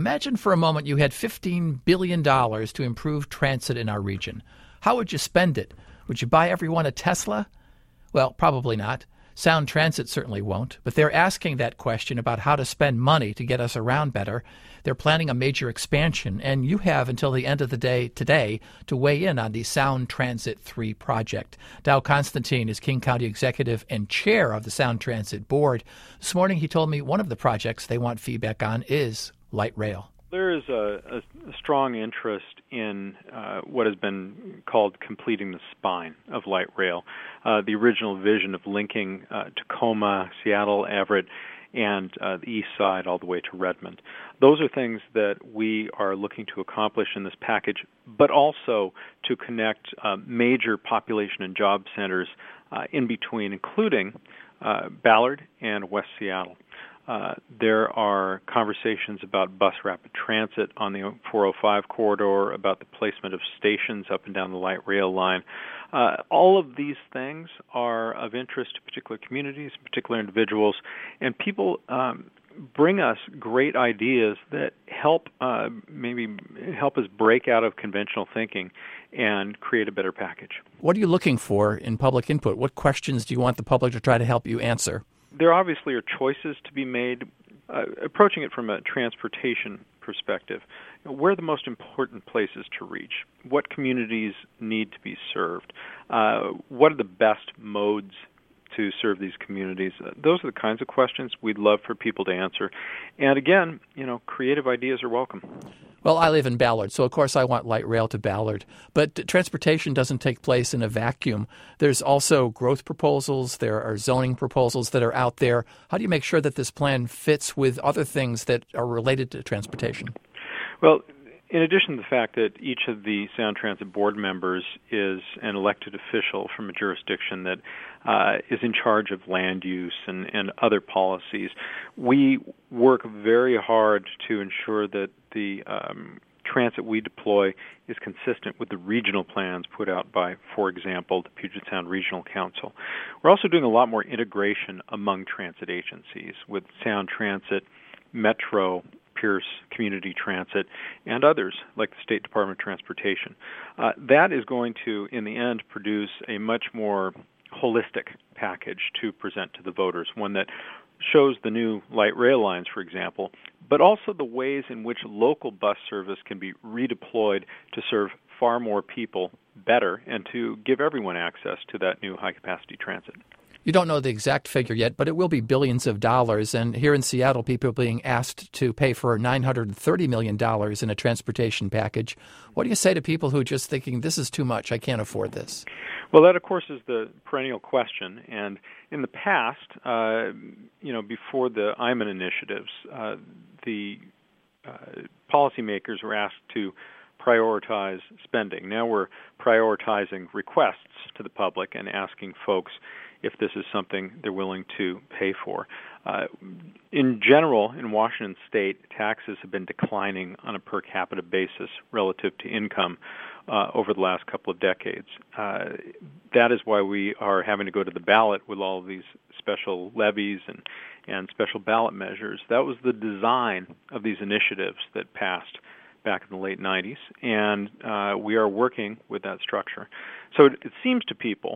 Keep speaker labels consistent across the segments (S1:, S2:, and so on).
S1: Imagine for a moment you had $15 billion to improve transit in our region. How would you spend it? Would you buy everyone a Tesla? Well, probably not. Sound Transit certainly won't, but they're asking that question about how to spend money to get us around better. They're planning a major expansion, and you have until the end of the day today to weigh in on the Sound Transit 3 project. Dow Constantine is King County Executive and Chair of the Sound Transit Board. This morning he told me one of the projects they want feedback on is light rail.
S2: There is a strong interest in what has been called completing the spine of light rail. The original vision of linking Tacoma, Seattle, Everett, and the east side all the way to Redmond. Those are things that we are looking to accomplish in this package, but also to connect major population and job centers in between, including Ballard and West Seattle. There are conversations about bus rapid transit on the 405 corridor, about the placement of stations up and down the light rail line. All of these things are of interest to particular communities, particular individuals, and people bring us great ideas that help us break out of conventional thinking and create a better package.
S1: What are you looking for in public input? What questions do you want the public to try to help you answer?
S2: There obviously are choices to be made. Approaching it from a transportation perspective, where are the most important places to reach? What communities need to be served? What are the best modes to serve these communities? Those are the kinds of questions we'd love for people to answer. And again, creative ideas are welcome.
S1: Well, I live in Ballard, so of course I want light rail to Ballard. But transportation doesn't take place in a vacuum. There's also growth proposals. There are zoning proposals that are out there. How do you make sure that this plan fits with other things that are related to transportation?
S2: Well, in addition to the fact that each of the Sound Transit Board members is an elected official from a jurisdiction that is in charge of land use and other policies, we work very hard to ensure that the transit we deploy is consistent with the regional plans put out by, for example, the Puget Sound Regional Council. We're also doing a lot more integration among transit agencies with Sound Transit, Metro, Pierce Community Transit, and others like the State Department of Transportation. That is going to, in the end, produce a much more holistic package to present to the voters, one that shows the new light rail lines, for example, but also the ways in which local bus service can be redeployed to serve far more people better and to give everyone access to that new high-capacity transit.
S1: You don't know the exact figure yet, but it will be billions of dollars. And here in Seattle, people are being asked to pay for $930 million in a transportation package. What do you say to people who are just thinking, this is too much, I can't afford this?
S2: Well, that, of course, is the perennial question. And in the past, before the Eyman initiatives, the policymakers were asked to prioritize spending. Now we're prioritizing requests to the public and asking folks if this is something they're willing to pay for. In general, in Washington State, taxes have been declining on a per capita basis relative to income over the last couple of decades. That is why we are having to go to the ballot with all of these special levies and special ballot measures. That was the design of these initiatives that passed back in the late 90s, and we are working with that structure. So it seems to people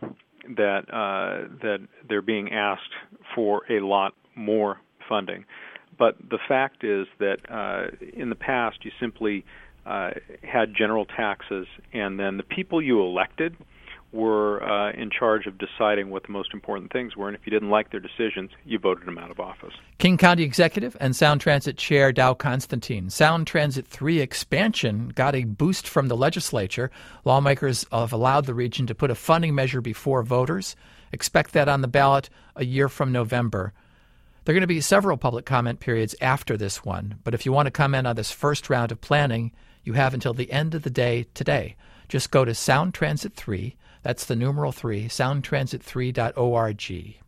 S2: that they're being asked for a lot more funding. But the fact is that in the past you simply had general taxes, and then the people you elected were in charge of deciding what the most important things were, and if you didn't like their decisions, you voted them out of office.
S1: King County Executive and Sound Transit Chair Dow Constantine. Sound Transit 3 expansion got a boost from the legislature. Lawmakers have allowed the region to put a funding measure before voters. Expect that on the ballot a year from November. There are going to be several public comment periods after this one, but if you want to comment on this first round of planning, you have until the end of the day today. Just go to Sound Transit 3, that's the numeral 3, soundtransit3.org.